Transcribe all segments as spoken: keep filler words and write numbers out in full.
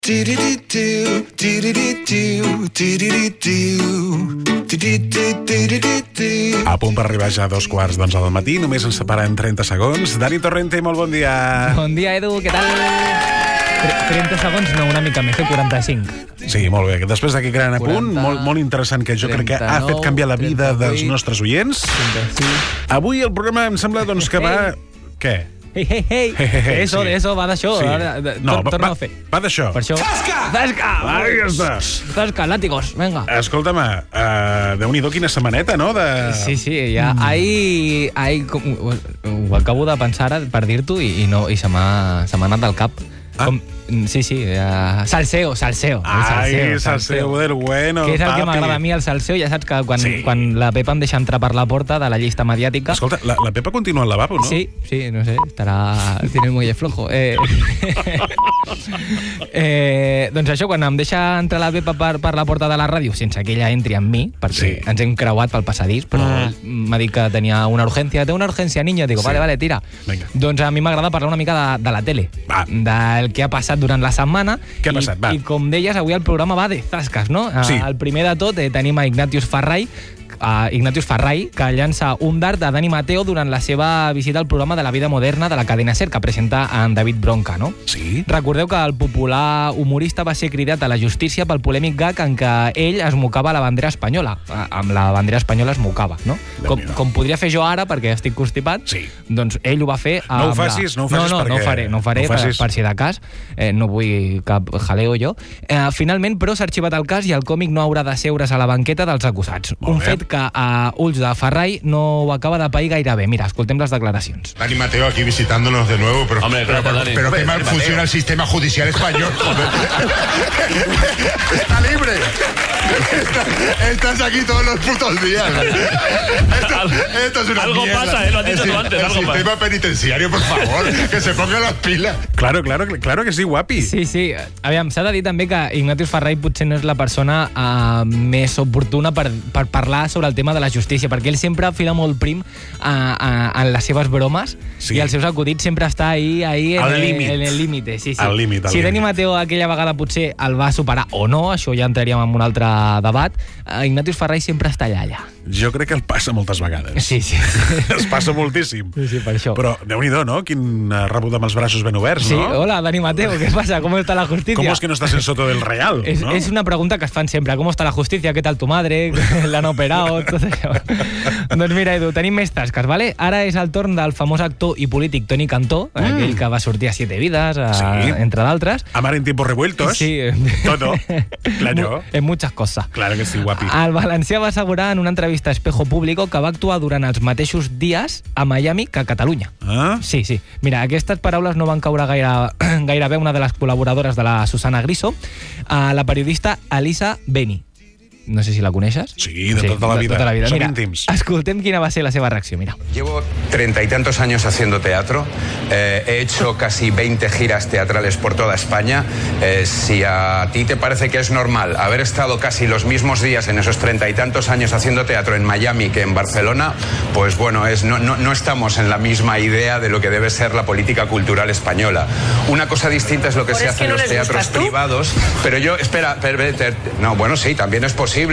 A punt per arribar ja a dos quarts d'onze del matí, només ens separen trenta segons. Dani Torrente, molt bon dia. Bon dia, Edu, què tal? trenta segons, no, una mica més, que quaranta-cinc. Sí, molt bé. Després d'aquest gran apunt, molt, molt interessant, que jo crec que ha fet canviar la vida dels nostres oients. Avui el programa em sembla doncs, que va... Què? Hey, hey, hey, hey, hey, hey eso, sí. de eso, va d'això. Sí. No, torna va, a fer. Va d'això. Per això. Zasca! Zasca! Ahí està. Zasca, látigos, venga. Escolta'm, uh, Déu-n'hi-do quina setmaneta, no? De... Sí, sí, ja. Mm. Ahir, ahir com, ho acabo de pensar ara per dir-t'ho i, i, no, i se m'ha anat del cap. Ah. Com, sí, sí, uh, salseo, salseo. Ai, salseo, salseo del bueno, que és el papi. que m'agrada a mi, el salseo. Ja saps que quan, sí. quan la Pepa em deixa entrar per la porta de la llista mediàtica... Escolta, la, la Pepa continua al lavabo, no? Sí, sí, no sé, estarà... Tiene el muelle flojo. Eh... eh, doncs això, quan em deixa entrar la Pepa per, per la porta de la ràdio, sense que ella entri amb mi, perquè sí. ens hem creuat pel passadís, però mm. m'ha dit que tenia una urgència. Té una urgència, niño. Digo, sí. vale, vale, tira. Venga. Doncs a mi m'agrada parlar una mica de, de la tele, va. del que ha passat durant la setmana. Què ha passat? I, va. I com deies, avui el programa va de zasques, no? Sí. El primer de tot eh, tenim a Ignatius Farray, a Ignatius Farray, que llança un dart a Dani Mateo durant la seva visita al programa de la vida moderna de la cadena SER, que presenta en David Bronca, no? Sí. Recordeu que el popular humorista va ser cridat a la justícia pel polèmic gag en què ell es mocava la bandera espanyola. Amb la bandera espanyola es mocava, no? Com, com podria fer jo ara, perquè estic constipat, sí. doncs ell ho va fer... No ho facis, no ho facis no, no, perquè... No ho faré, no ho faré no per, per si de cas. Eh, no vull cap jaleo jo. Eh, finalment, però, s'ha arxivat el cas i el còmic no haurà d'asseure's a la banqueta dels acusats. Molt un bé. fet que a ulls de Farray no ho acaba de pair gaire bé. Mira, escoltem les declaracions. Dani Mateo aquí visitándonos de nuevo, pero, Hombre, pero, claro, pero, pero qué mal Mateo. funciona el sistema judicial español, joder. Está libre. Está, estás aquí todos los putos días. Esto, esto es una algo mierda. pasa, ¿eh? Lo has dicho el, tú antes. El algo sistema pasa. penitenciario, por favor, que se ponga las pilas. Claro, claro, claro que sí, guapi. Sí, sí. Aviam, s'ha de dir també que Ignatius Farray potser no és la persona uh, més oportuna per, per parlar sobre el tema de la justícia, perquè ell sempre fila molt prim uh, uh, en les seves bromes, sí. i els seus acudits sempre està ahí, ahí en, al límit. en el límit. Sí, sí. Al límit, al si Dani límit. Mateo aquella vegada potser el va superar o no, això ja entraríem en un altre debat, uh, Ignatius Farray sempre està allà, allà. Jo crec que el passa moltes vegades. Sí, sí. Es passa moltíssim. Sí, sí, per això. Però, Déu-n'hi-do, no? Quin rebut amb els braços ben oberts, sí, no? Sí, hola, Dani Mateo, ¿qué pasa? ¿Cómo está la justicia? ¿Cómo es que no estás en Soto del Real? Es, ¿no? es una pregunta que es fan sempre. ¿Cómo está la justicia? ¿Qué tal tu madre? ¿L'han operado? Tot això. Doncs mira, Edu, tenim més tasques, ¿vale? Ara és el torn del famós actor i polític Toni Cantó, mm. aquell que va sortir a Siete Vidas, a, sí. entre d'altres. Amar en tiempos revueltos. Sí. Todo. Claro. En muchas cosas. Claro que sí, guapi. El valencià va assegurar en una entrevista a Espejo Público que va actuar durant els mateixos dies a Miami que a Catalunya. Ah? Sí, sí. Mira, aquestes paraules no van caure gaire, gaire bé una de les col·laboradores de la Susana Griso, a la periodista Elisa Beni. No sé si la coneixes. Sí, de sí, tota la vida. De tota la vida. Som Mira, íntims. Escoltem quina va ser la seva reacció, mira. Llevo treinta y tantos años haciendo teatro. Eh, he hecho casi veinte giras teatrales por toda España. Eh, si a ti te parece que es normal haber estado casi los mismos días en esos treinta y tantos años haciendo teatro en Miami que en Barcelona, pues bueno, es, no, no, no estamos en la misma idea de lo que debe ser la política cultural española. Una cosa distinta es lo que se hace en los teatros privados, pero yo, espera, per, per, per, no, bueno, sí, también es posible.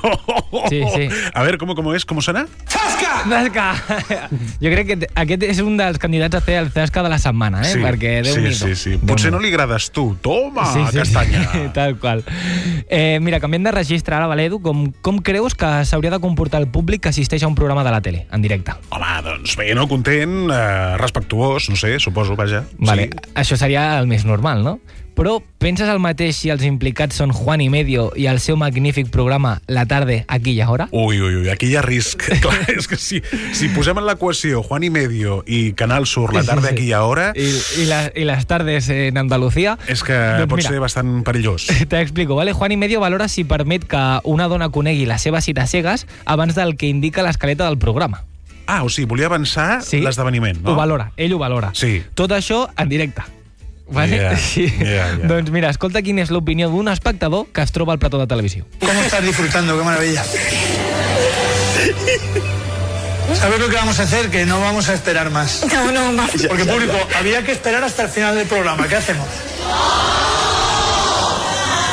Sí, sí. A ver, ¿cómo, cómo es? ¿Cómo suena? Zasca! Zasca! Jo crec que aquest és un dels candidats a fer el Zasca de la setmana, eh? Sí, Perquè Déu-n'hi-do. sí, sí, sí. Potser no li agrades tu. Toma, sí, sí, castanya. Sí, tal qual. Eh, mira, canviem de registre ara, Valedu. Com, com creus que s'hauria de comportar el públic que assisteix a un programa de la tele, en directe? Home, doncs bé, no? Content, eh, respectuós, no sé, suposo, vaja. Vale, sí. Això seria el més normal, no? Però penses el mateix si els implicats són Juan y Medio i el seu magnífic programa La tarde, aquí i ahora? Ui, ui, ui, aquí hi ha risc. Clar, és que si, si posem en l'equació Juan y Medio i Canal Sur, La tarde, aquí i ahora... I, i, la, i les tardes en Andalucía... És que doncs pot mira, ser bastant perillós. T'explico, ¿vale? Juan y Medio valora si permet que una dona conegui les seves cites cegues abans del que indica l'escaleta del programa. Ah, o sigui, volia avançar sí, l'esdeveniment, no? Ho valora, ell ho valora. Sí. Tot això en directe. Vale? Yeah, sí. yeah, yeah. Doncs mira, escolta quina és l'opinió d'un espectador que es troba al plató de televisió. ¿Cómo estás disfrutando? ¡Qué maravilla! ¿Sabes lo que vamos a hacer? Que no vamos a esperar más. No, no, más. Porque, público, había que esperar hasta el final del programa. ¿Qué hacemos?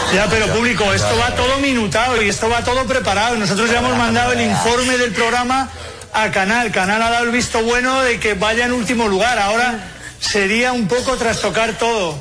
Ya, pero público, esto va todo minutado y esto va todo preparado. Nosotros ya hemos mandado el informe del programa a Canal. Canal ha dado el visto bueno de que vaya en último lugar. Ahora sería un poco trastocar todo.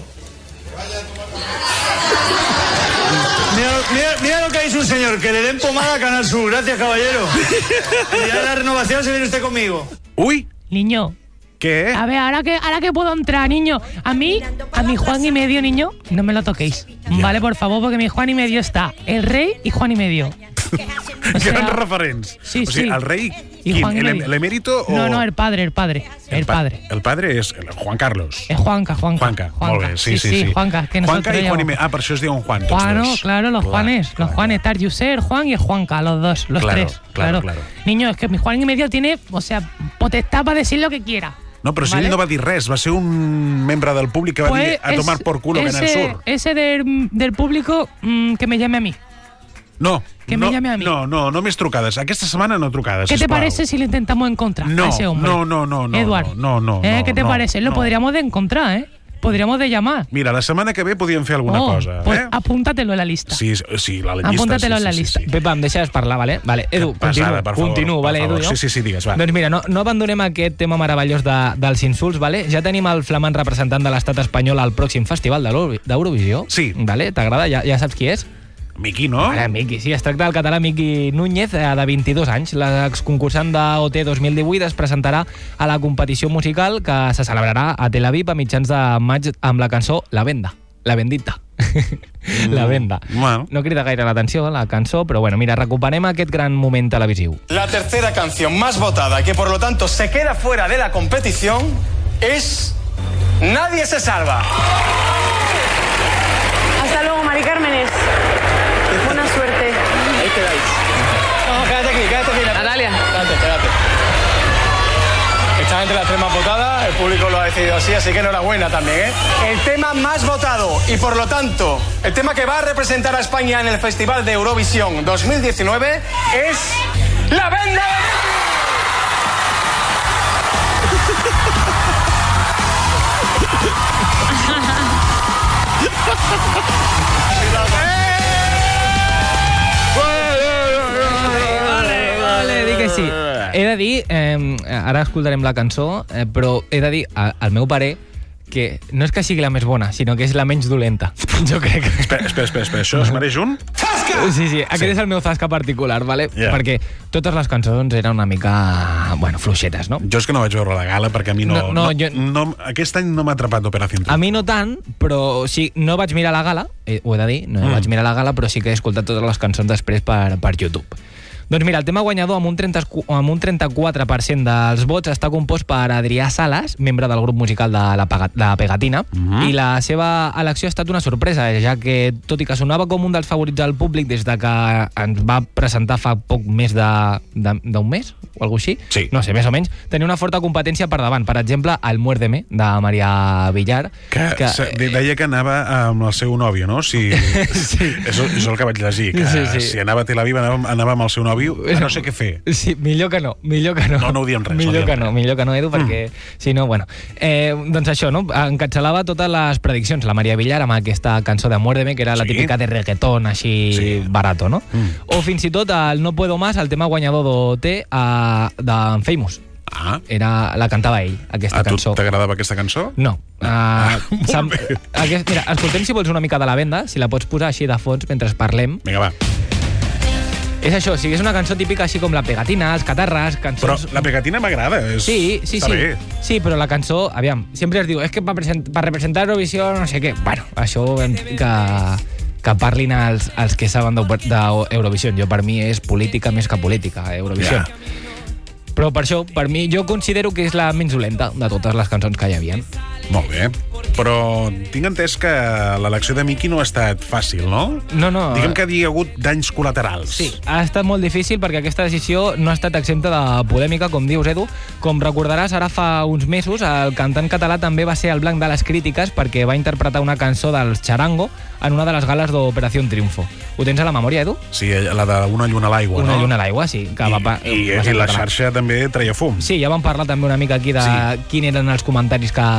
Mira, mira, mira lo que dice un señor, que le den pomada a Canal Sur. Gracias, caballero. Y ya la renovación se viene usted conmigo. Uy. Niño. ¿Qué? A ver, ahora que, ahora que puedo entrar, niño. A mí, a mi Juan y medio, niño, no me lo toquéis. Yeah. Vale, por favor, porque mi Juan y medio está el rey y Juan y medio. O sea, Grans referents. Sí, o sigui, sí. el rei, I quin? Juan y El, medio. el emérito o...? No, no, el padre, el padre. El, el pa padre. El padre és Juan Carlos. Es Juanca, Juanca. Juanca, molt bé, sí, sí, sí. sí. Juanca, que nosotros Juanca y Juan y medio. llamamos. Ah, per això es diuen Juan, tots Juano, dos. claro, los Clar, Juanes. clar. Los Juanes, está el Yuser, Juan y el Juanca, los dos, los Claro, tres. claro, claro. Niño, es que mi Juan y medio tiene, o sea, potestad para decir lo que quiera. No, però si ¿vale? ell no va dir res, va ser un membre del públic que va Pues dir a tomar es- por culo ese, Canal Sur. Ese del, del público, mmm, que me llame a mí. No, Que no, me llame a mi. No, no, no més trucades. Aquesta setmana no trucades, ¿Qué te sisplau. parece si lo intentamos encontrar No, a ese hombre? no, no, no, no, Eduard, no, no, ¿eh? no, ¿Qué te no, parece? Lo no. podríamos de encontrar, ¿eh? Podríamos de llamar. Mira, la setmana que ve podíem fer alguna Oh, cosa. pues eh? apúntatelo en la lista. Sí, sí, la llista. Apúntatelo sí, en la sí, lista. Sí, sí. Pepa, em deixes parlar, vale? Vale, Edu, Que passada, continuo, per favor, continuo, per vale, favor. Edu, jo? Sí, sí, sí, digues, va. Doncs mira, no, no abandonem aquest tema meravellós de, dels insults, vale? Ja tenim el flamant representant de l'estat espanyol al pròxim festival de l'Euro- d'Eurovisió. Sí. Vale? T'agrada? Ja, ja saps qui és? Miqui, no? Vale, Miqui, sí, es tracta del català Miqui Núñez, eh, de vint-i-dos anys. L'exconcursant de O T dos mil divuit es presentarà a la competició musical que se celebrarà a Tel Aviv a mitjans de maig amb la cançó La Venda. La Bendita. La Venda. Bueno. No crida gaire l'atenció, la cançó, però bueno, mira, recuperem aquest gran moment televisiu. La tercera canción más votada, que por lo tanto se queda fuera de la competición, es Nadie se salva. Hasta luego, Mari Cármenes. Buena suerte. Ahí quedáis. No, quédate aquí, quédate aquí. Natalia. Espérate, espérate. Estás entre las tres más votadas, el público lo ha decidido así, así que enhorabuena también, ¿eh? El tema más votado y por lo tanto, el tema que va a representar a España en el Festival de Eurovisión dos mil diecinueve es La Venda. Vale, vale, di que sí. He de dir, eh, ara escoltarem la cançó, eh, però he de dir, a- al meu parer, que no és que sigui la més bona, sinó que és la menys dolenta. Jo crec. Espera, espera, espera, espera. Això es mereix un? Sí, sí, aquest sí. És el meu zasca particular, vale? Yeah. Perquè totes les cançons eren una mica, bueno, fluixetes, no? Jo és que no vaig veure la gala perquè a mi no... No, no, jo- no aquest any no m'ha atrapat Operación Triunfo. A mi no tant, però sí, no vaig mirar la gala, eh, ho he de dir, no mm. vaig mirar la gala, però sí que he escoltat totes les cançons després per, per YouTube. Doncs mira, el tema guanyador amb un, trenta, amb un trenta-quatre per cent dels vots està compost per Adrià Sales, membre del grup musical de la, Pega, la Pegatina, mm -hmm. i la seva elecció ha estat una sorpresa, ja que, tot i que sonava com un dels favorits del públic des de que ens va presentar fa poc més de, de, d'un mes, o alguna així, Sí. no sé, més o menys, tenia una forta competència per davant. Per exemple, el Muérdeme, de Maria Villar, Que, que que deia que anava amb el seu nòvio, no? Si, sí. és, és el que vaig llegir, que Sí, sí. si anava a Tel Aviv anava, anava amb el seu nòvio, no sé què fer. Sí, millor que no, millor que no. No, no ho diem res, no Millor diem que no, res. millor que no, Edu, perquè, mm. si no, bueno. Eh, doncs això, no? Encapçalava totes les prediccions, la Maria Villar, amb aquesta cançó de Muérdeme, que era la Sí. típica de reggaetón, així Sí. barato, no? Mm. O fins i tot el No Puedo Más, el tema guanyador d'O T a- d'en Famous. Ah, Era, la cantava ell, aquesta a tu cançó. t'agradava aquesta cançó? No. Uh, Ah, molt bé. Aquest, mira, escoltem, si vols, una mica de La Venda, si la pots posar així de fons mentre parlem. Vinga, va. És això, o sigui, és una cançó típica així com la Pegatina, els catarres, Però cançons... la pegatina m'agrada. és- Sí, sí, està sí. bé. Sí, però la cançó, aviam, sempre es diu, és que per, present, per representar Eurovisió no sé què. Bueno, això hem- que, que parlin els, els que saben d'Eurovisió. Jo, per mi, és política més que política, Eurovisió. Ja. Però per això, per mi, jo considero que és la menys dolenta de totes les cançons que hi havia. Molt bé. Però tinc entès que l'elecció de Miqui no ha estat fàcil, no? No, no. Diguem que hi ha hagut danys col·laterals. Sí, ha estat molt difícil perquè aquesta decisió no ha estat exempta de polèmica, com dius, Edu. Com recordaràs, ara fa uns mesos el cantant català també va ser el blanc de les crítiques perquè va interpretar una cançó dels Charango en una de les gales d'Operación Triunfo. Ho tens a la memòria, Edu? Sí, la de Una lluna a l'aigua, Una no? lluna a l'aigua, sí. Que I, va, pa- i, va ser i la català. xarxa també treia fum. Sí, ja vam parlar també una mica aquí de Sí. quins eren els comentaris que,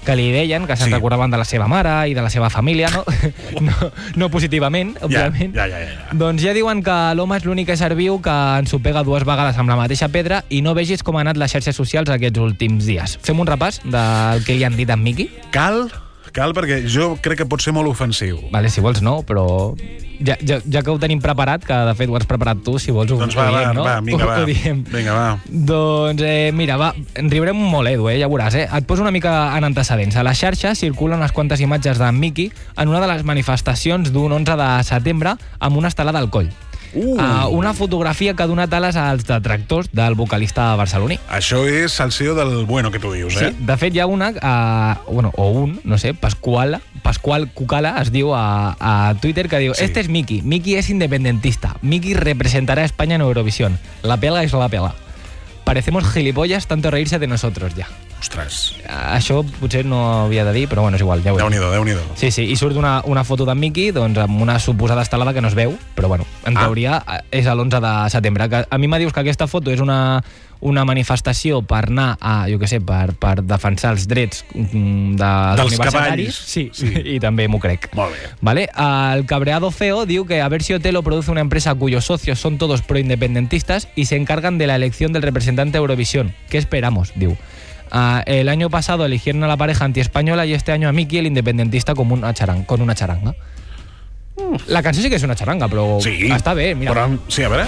que li deien, que se'n sí. recordaven de la seva mare i de la seva família, no? no, no positivament, òbviament. Ja, ja, ja, ja. Doncs ja diuen que l'home és l'únic ésser viu que ensopega dues vegades amb la mateixa pedra i no vegis com han anat les xarxes socials aquests últims dies. Fem un repàs del que li han dit en Miqui? Cal, cal, perquè jo crec que pot ser molt ofensiu. Vale, si vols no, però ja, ja, ja que ho tenim preparat, que de fet ho has preparat tu, si vols ho, doncs va, ho diem, va, no? Va, vinga, va. Ho diem. Vinga, va. Doncs, eh, mira, va, en riurem molt, Edu, eh, ja veuràs, eh? Et poso una mica en antecedents. A la xarxa circulen unes quantes imatges d'en Miqui en una de les manifestacions d'un onze de setembre amb una estelada al coll. Uh. Uh, una fotografia que ha donat ales als detractors del vocalista barceloní. Això és salseo del bueno que tu dius, eh? Sí, de fet hi ha una, uh, bueno, o un, no sé, Pascual, Pascual Cucala es diu a, a Twitter, que diu, sí. Este es Miqui, Miqui es independentista, Miqui representará a España en Eurovisión, la pela es la pela. Parecemos gilipollas tanto reírse de nosotros ja. Ostres. Això potser no havia de dir, però bueno, és igual. Ja Déu-n'hi-do, Déu-n'hi-do. Sí, sí, i surt una, una foto d'en Miqui doncs, amb una suposada estelada que no es veu, però bueno, en teoria ah. és l'onze de setembre. Que a mi me dius que aquesta foto és una, una manifestació per anar a, jo què sé, per, per defensar els drets dels, dels universitaris. Sí, sí, i també m'ho crec. Molt bé. Vale? El cabreado feo diu que Aversio Telo produce una empresa cuyos socios son todos proindependentistas y se encargan de la elección del representante a Eurovisión. ¿Qué esperamos? Diu. Uh, el año pasado eligieron a la pareja antiespañola y este año a Miqui, el independentista, con una charanga. Con una charanga. Uf. La canción sí que és una charanga, però sí, està bé, mira. Però, sí, a veure...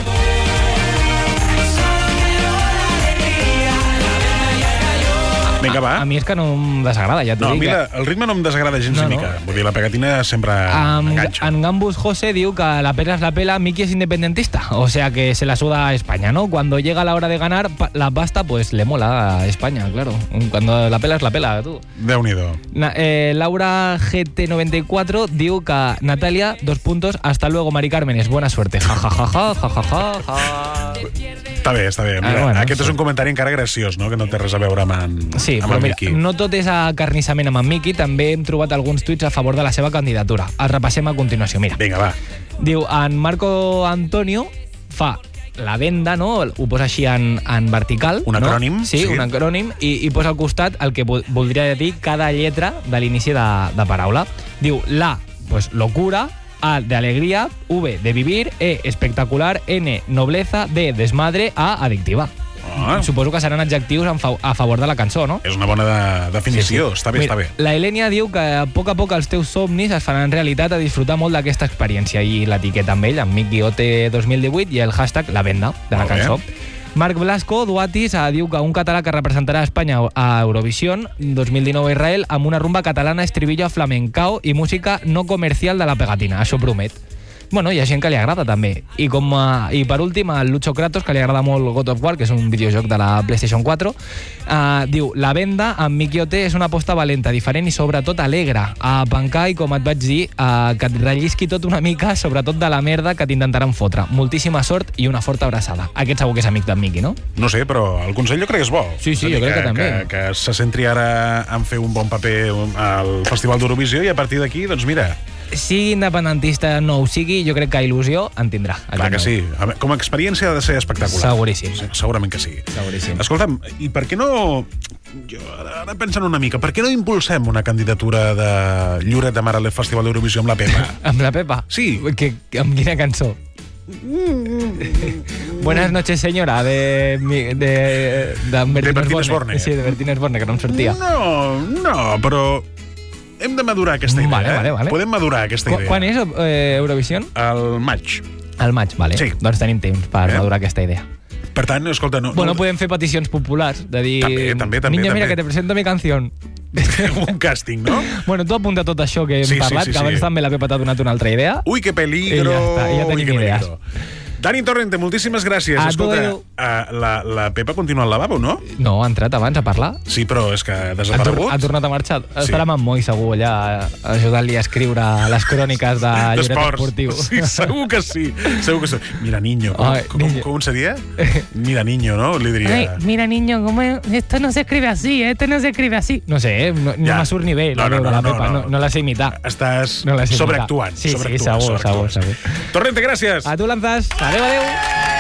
Vinga, va. A, a mi és que no em desagrada, ja t'ho no, dic. No, mira, el ritme no em desagrada gens no, ni mica. No. Vull dir, la pegatina sempre um, enganxa. En Gambus José diu que la pela es la pela, Miqui es independentista. O sea que se la suda a España, ¿no? Cuando llega la hora de ganar la pasta, pues le mola a España, claro. Cuando la pela es la pela, tu. Déu-n'hi-do. Na, eh, Laura G T noventa y cuatro diu que Natalia, dos puntos, hasta luego, Mari Cármenes, buena suerte. Ja, ja, ja, ja, ja, ja, ja, ja. Està bé, està bé. Mira, ah, bueno, aquest sí. és un comentari encara graciós, no? Que no té res a veure amb en, sí, amb però en mira, Miqui. No tot és acarnissament amb en Miqui, també hem trobat alguns tuits a favor de la seva candidatura. Els repassem a continuació, mira. Vinga, va. Diu, en Marco Antonio fa la venda, no? Ho posa així en, en vertical. Un acrònim. No? Sí, sí, un acrònim, i, i posa al costat el que voldria dir cada lletra de l'inici de, de paraula. Diu, la, pues, locura, A, de alegría, V, de vivir, E, espectacular, N, nobleza, D, desmadre, A, adictiva. Ah. Suposo que seran adjectius en fa a favor de la cançó, no? És una bona de definició, sí, sí. Està bé, Mira, està bé. La Helenia diu que a poc a poc els teus somnis es faran realitat a disfrutar molt d'aquesta experiència, i l'etiqueta amb ell, amb Miqui O T dos mil divuit, i el hashtag la venda de la molt cançó. Bé. Marc Blasco Duatis eh, diu que un català que representarà Espanya a Eurovisión dos mil dinou a Israel amb una rumba catalana, estribillo flamencao i música no comercial de la pegatina. Això promet. Bueno, hi ha gent que li agrada també. I, com a, i per últim, el Lucho Kratos, que li agrada molt God of War, que és un videojoc de la PlayStation quatre, uh, diu, la venda amb Miqui O T és una aposta valenta, diferent i sobretot alegre. A pencar i, com et vaig dir, uh, que et rellisqui tot una mica, sobretot de la merda que t'intentaran fotre. Moltíssima sort i una forta abraçada. Aquest segur que és amic d'en Miqui, no? No sé, però el consell jo crec que és bo. Sí, sí, jo crec que, que també. Que, que se centri ara en fer un bon paper al Festival d'Eurovisió i a partir d'aquí, doncs mira... Sigui independentista no ho sigui, jo crec que il·lusió en tindrà. Clar que sí. Com a experiència ha de ser espectacular. Seguríssim. Sí, segurament que sí. Seguríssim. Escolta'm, i per què no... Jo ara pensant una mica, per què no impulsem una candidatura de Lloret de Mar al Festival d'Eurovisió amb la Pepa? Amb la Pepa? Sí. Que, amb quina cançó? Buenas noches, señora, de... De, de, de Bertín Osborne. Sí, de Bertín Osborne, que no em sortia. No, no, però... Hem de madurar aquesta idea, vale, eh? Vale, vale. Podem madurar aquesta idea. Quan és eh, Eurovision? Al maig. Al maig, vale. Sí. Doncs tenim temps per eh? madurar aquesta idea. Per tant, escolta... No, bueno, no... podem fer peticions populars, de dir... També, també, també. Niña, també. mira, que te presento mi canción. Un càsting, no? Bueno, tu apunta tot això que hem sí, parlat, sí, sí, que abans sí. també la Pepa t'ha donat una altra idea. Ui, que peligro! I ja està, ja tenim idees. Dani Torrente, moltíssimes gràcies. A Escolta, uh, la, la Pepa continua al lavabo, no? No, ha entrat abans a parlar. Sí, però és que ha desaparegut. Ha, tor ha tornat a marxar. Sí. Estarà amb en Moi, segur, allà, ajudant-li a escriure les cròniques de Lloret Esportiu. Sí, segur que sí. Segur que sí. Mira, niño. Com, Ay, com, niño. com seria? Mira, niño, no? Li diria... Ay, mira, niño, ¿cómo es? Esto no se escribe así, esto no se escribe así. No sé, no, no ja. me surt ni bé la no, no, veu de la no, Pepa, no, no, no la sé imitar. Estàs no la sé sobreactuant. Sí, sobreactuant, sí, segur, sobreactuant. segur, segur. Torrente, gràcies. A tu, Lanzas. Adéu, adéu.